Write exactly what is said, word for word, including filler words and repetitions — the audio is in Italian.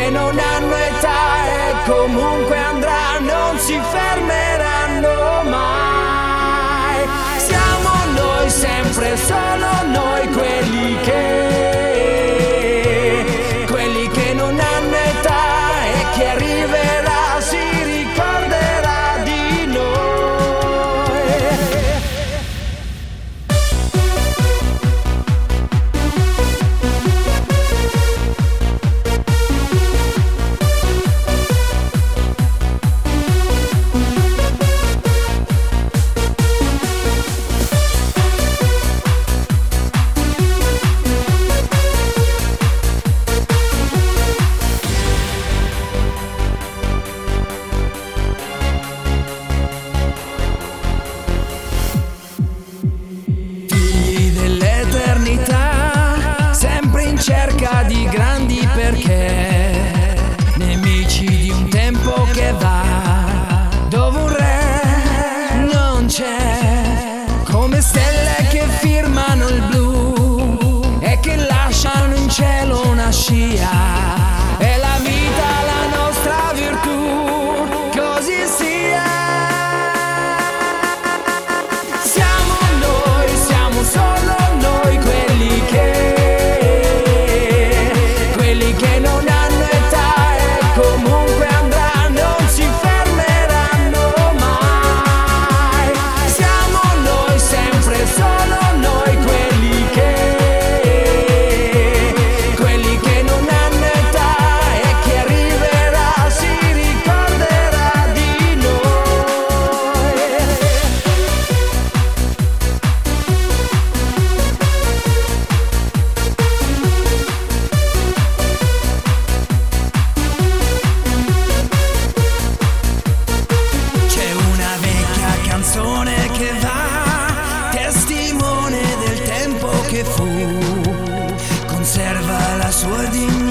che non hanno età e comunque andranno, non si fermeranno mai. Siamo noi, sempre solo noi, quelli che, quelli che non hanno età e chi arriverà si ricorderà di noi. Cerca di grandi perché, nemici di un tempo che va, dove un re non c'è, come stelle che firmano il blu e che lasciano in cielo una scia. È la vita la nostra virtù, così sia. Siamo noi, siamo solo noi quelli che che non hanno età e comunque andranno, non si fermeranno mai. Siamo noi, sempre solo noi, quelli che, quelli che non hanno età e chi arriverà si ricorderà di noi. Canzone che va, testimone del tempo che fu, conserva la sua dignità.